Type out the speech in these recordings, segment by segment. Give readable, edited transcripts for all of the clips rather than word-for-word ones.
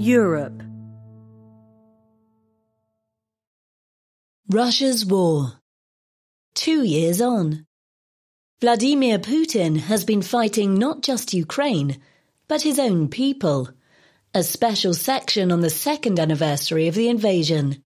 Europe. Russia's war. 2 years on. Vladimir Putin has been fighting not just Ukraine, but his own people. A special section on the second anniversary of the invasion.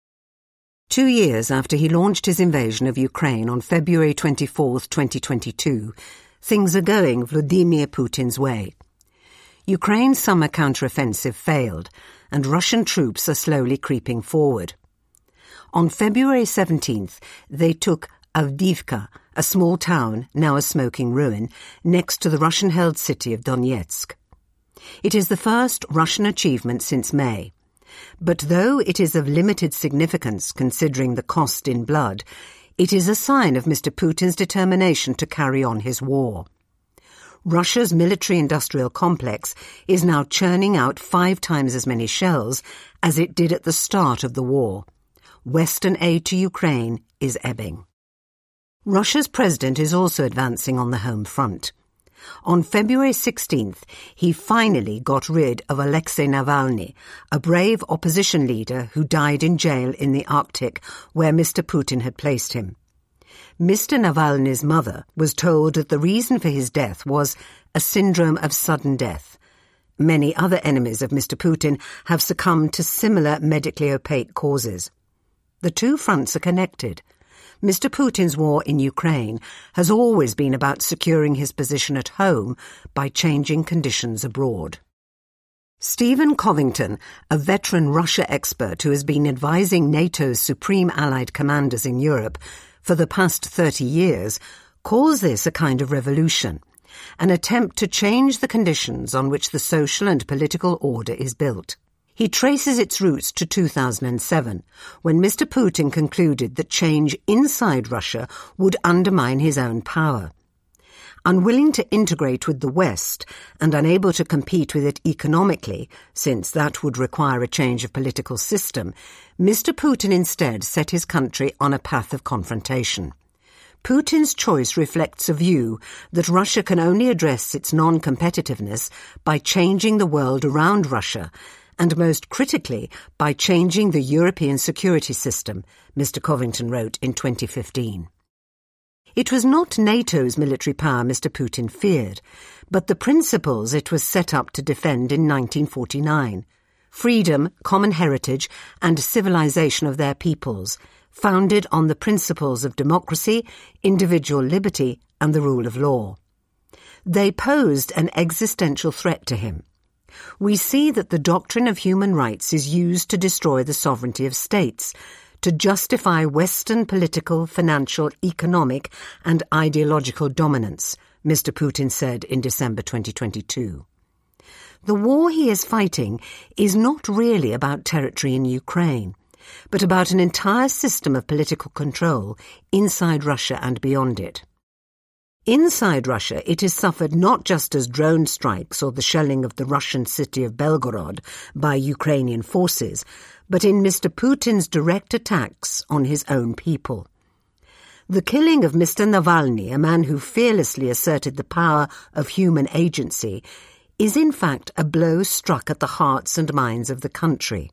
2 years after he launched his invasion of Ukraine on February 24, 2022, things are going Vladimir Putin's way. Ukraine's summer counteroffensive failed, and Russian troops are slowly creeping forward. On February 17th, they took Avdiivka, a small town, now a smoking ruin, next to the Russian-held city of Donetsk. It is the first Russian achievement since May. But though it is of limited significance considering the cost in blood, it is a sign of Mr. Putin's determination to carry on his war. Russia's military-industrial complex is now churning out 5 times as many shells as it did at the start of the war. Western aid to Ukraine is ebbing. Russia's president is also advancing on the home front. On February 16th, he finally got rid of Alexei Navalny, a brave opposition leader who died in jail in the Arctic, where Mr. Putin had placed him. Mr. Navalny's mother was told that the reason for his death was a syndrome of sudden death. Many other enemies of Mr. Putin have succumbed to similar medically opaque causes. The two fronts are connected. Mr. Putin's war in Ukraine has always been about securing his position at home by changing conditions abroad. Stephen Covington, a veteran Russia expert who has been advising NATO's supreme allied commanders in Europe for the past 30 years, calls this a kind of revolution, an attempt to change the conditions on which the social and political order is built. He traces its roots to 2007, when Mr. Putin concluded that change inside Russia would undermine his own power. Unwilling to integrate with the West and unable to compete with it economically, since that would require a change of political system, Mr. Putin instead set his country on a path of confrontation. Putin's choice reflects a view that Russia can only address its non-competitiveness by changing the world around Russia, and most critically, by changing the European security system, Mr. Covington wrote in 2015. It was not NATO's military power Mr. Putin feared, but the principles it was set up to defend in 1949. Freedom, common heritage, and civilization of their peoples, founded on the principles of democracy, individual liberty, and the rule of law. They posed an existential threat to him. We see that the doctrine of human rights is used to destroy the sovereignty of states, to justify Western political, financial, economic, and ideological dominance, Mr. Putin said in December 2022. The war he is fighting is not really about territory in Ukraine, but about an entire system of political control inside Russia and beyond it. Inside Russia, it is suffered not just as drone strikes or the shelling of the Russian city of Belgorod by Ukrainian forces, but in Mr. Putin's direct attacks on his own people. The killing of Mr. Navalny, a man who fearlessly asserted the power of human agency, is in fact a blow struck at the hearts and minds of the country.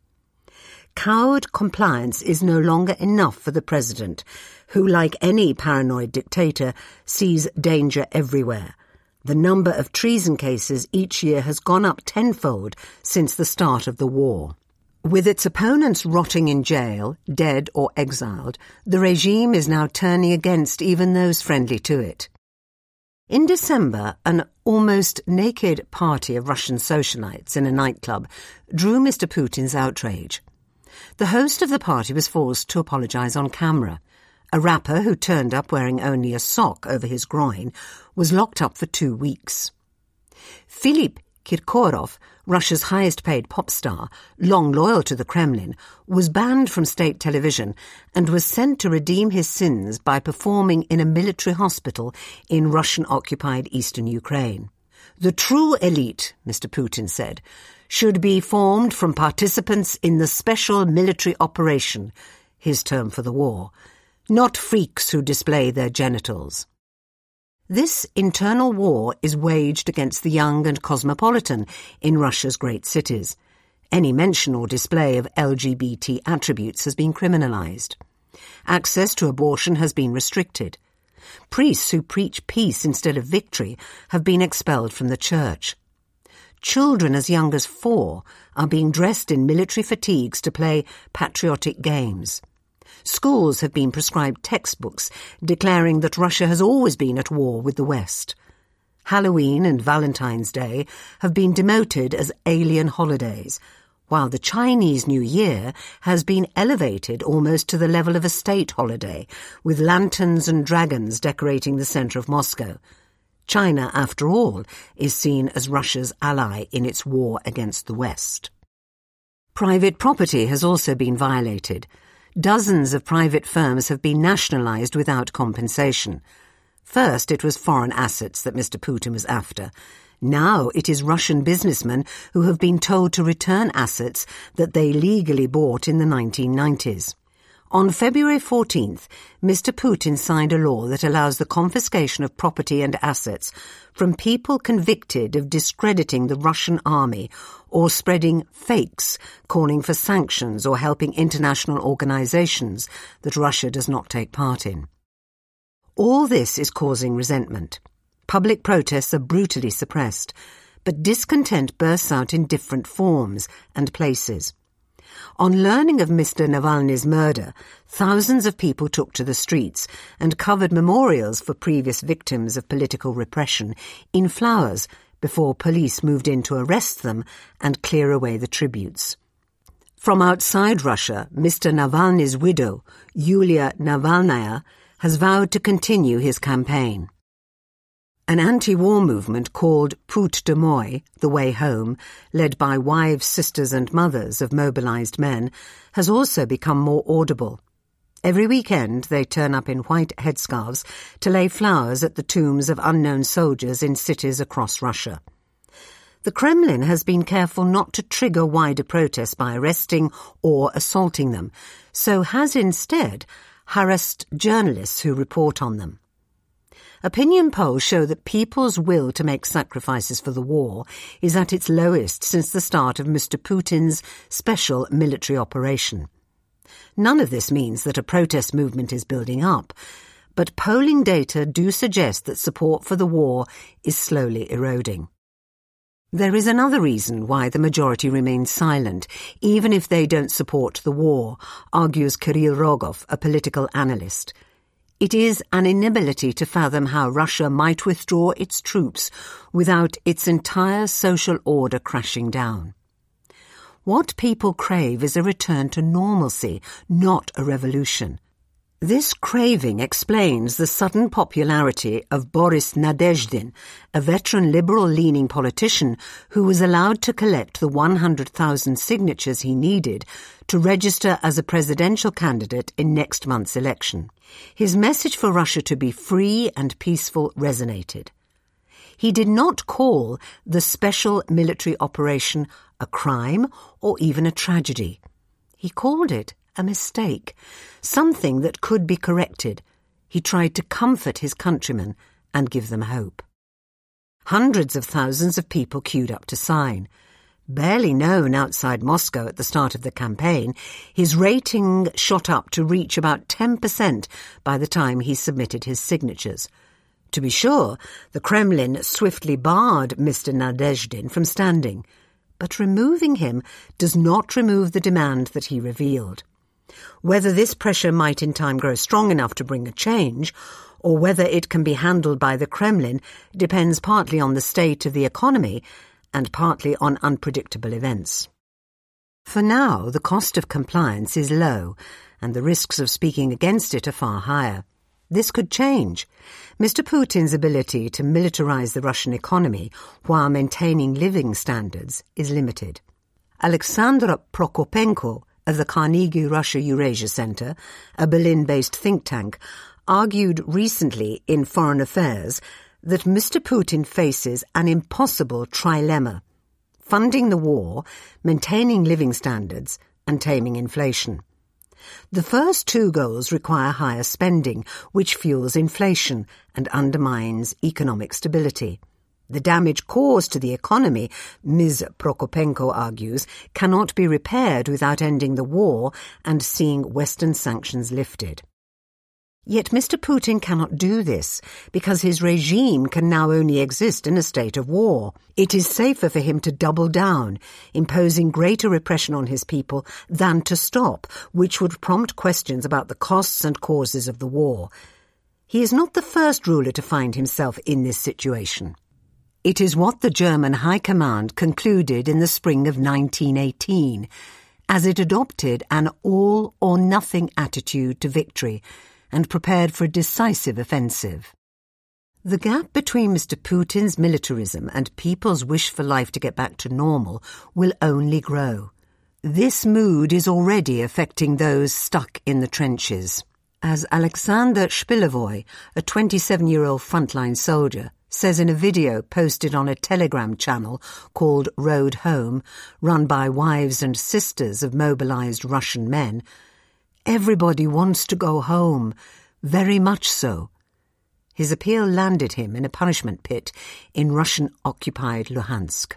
Cowed compliance is no longer enough for the president, who, like any paranoid dictator, sees danger everywhere. The number of treason cases each year has gone up tenfold since the start of the war. With its opponents rotting in jail, dead or exiled, the regime is now turning against even those friendly to it. In December, an almost naked party of Russian socialites in a nightclub drew Mr. Putin's outrage. The host of the party was forced to apologize on camera. A rapper who turned up wearing only a sock over his groin was locked up for 2 weeks. Philipp Kirkorov, Russia's highest-paid pop star, long loyal to the Kremlin, was banned from state television and was sent to redeem his sins by performing in a military hospital in Russian-occupied eastern Ukraine. The true elite, Mr. Putin said, should be formed from participants in the special military operation, his term for the war, not freaks who display their genitals. This internal war is waged against the young and cosmopolitan in Russia's great cities. Any mention or display of LGBT attributes has been criminalized. Access to abortion has been restricted. Priests who preach peace instead of victory have been expelled from the church. Children as young as 4 are being dressed in military fatigues to play patriotic games. Schools have been prescribed textbooks declaring that Russia has always been at war with the West. Halloween and Valentine's Day have been demoted as alien holidays, while the Chinese New Year has been elevated almost to the level of a state holiday, with lanterns and dragons decorating the centre of Moscow. China, after all, is seen as Russia's ally in its war against the West. Private property has also been violated. Dozens of private firms have been nationalised without compensation. First, it was foreign assets that Mr. Putin was after. Now it is Russian businessmen who have been told to return assets that they legally bought in the 1990s. On February 14th, Mr. Putin signed a law that allows the confiscation of property and assets from people convicted of discrediting the Russian army or spreading fakes calling for sanctions or helping international organizations that Russia does not take part in. All this is causing resentment. Public protests are brutally suppressed, but discontent bursts out in different forms and places. On learning of Mr. Navalny's murder, thousands of people took to the streets and covered memorials for previous victims of political repression in flowers before police moved in to arrest them and clear away the tributes. From outside Russia, Mr. Navalny's widow, Yulia Navalnaya, has vowed to continue his campaign. An anti-war movement called Put Domoy, The Way Home, led by wives, sisters and mothers of mobilized men, has also become more audible. Every weekend they turn up in white headscarves to lay flowers at the tombs of unknown soldiers in cities across Russia. The Kremlin has been careful not to trigger wider protests by arresting or assaulting them, so has instead harassed journalists who report on them. Opinion polls show that people's will to make sacrifices for the war is at its lowest since the start of Mr. Putin's special military operation. None of this means that a protest movement is building up, but polling data do suggest that support for the war is slowly eroding. There is another reason why the majority remains silent, even if they don't support the war, argues Kirill Rogov, a political analyst. It is an inability to fathom how Russia might withdraw its troops without its entire social order crashing down. What people crave is a return to normalcy, not a revolution. This craving explains the sudden popularity of Boris Nadezhdin, a veteran liberal-leaning politician who was allowed to collect the 100,000 signatures he needed to register as a presidential candidate in next month's election. His message for Russia to be free and peaceful resonated. He did not call the special military operation a crime or even a tragedy. He called it a mistake, something that could be corrected. He tried to comfort his countrymen and give them hope. Hundreds of thousands of people queued up to sign. Barely known outside Moscow at the start of the campaign, his rating shot up to reach about 10% by the time he submitted his signatures. To be sure, the Kremlin swiftly barred Mr. Nadezhdin from standing, but removing him does not remove the demand that he revealed. Whether this pressure might in time grow strong enough to bring a change, or whether it can be handled by the Kremlin, depends partly on the state of the economy and partly on unpredictable events. For now, the cost of compliance is low, and the risks of speaking against it are far higher. This could change. Mr. Putin's ability to militarize the Russian economy while maintaining living standards is limited. Alexandra Prokopenko of the Carnegie Russia Eurasia Center, a Berlin-based think tank, argued recently in Foreign Affairs that Mr. Putin faces an impossible trilemma: funding the war, maintaining living standards, and taming inflation. The first two goals require higher spending, which fuels inflation and undermines economic stability. The damage caused to the economy, Ms. Prokopenko argues, cannot be repaired without ending the war and seeing Western sanctions lifted. Yet Mr. Putin cannot do this because his regime can now only exist in a state of war. It is safer for him to double down, imposing greater repression on his people than to stop, which would prompt questions about the costs and causes of the war. He is not the first ruler to find himself in this situation. It is what the German High Command concluded in the spring of 1918, as it adopted an all-or-nothing attitude to victory and prepared for a decisive offensive. The gap between Mr. Putin's militarism and people's wish for life to get back to normal will only grow. This mood is already affecting those stuck in the trenches. As Alexander Shpilevoy, a 27-year-old frontline soldier, says in a video posted on a Telegram channel called Road Home, run by wives and sisters of mobilized Russian men, everybody wants to go home, very much so. His appeal landed him in a punishment pit in Russian-occupied Luhansk.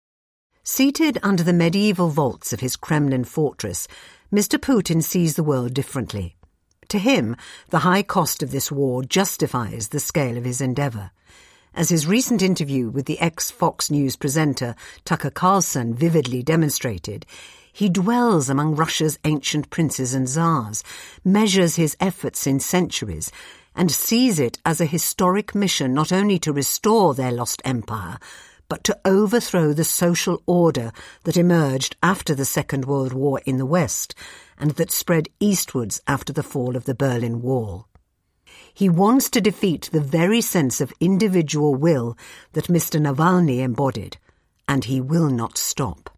Seated under the medieval vaults of his Kremlin fortress, Mr. Putin sees the world differently. To him, the high cost of this war justifies the scale of his endeavour. As his recent interview with the ex-Fox News presenter Tucker Carlson vividly demonstrated, he dwells among Russia's ancient princes and tsars, measures his efforts in centuries, and sees it as a historic mission not only to restore their lost empire, but to overthrow the social order that emerged after the Second World War in the West and that spread eastwards after the fall of the Berlin Wall. He wants to defeat the very sense of individual will that Mr. Navalny embodied, and he will not stop.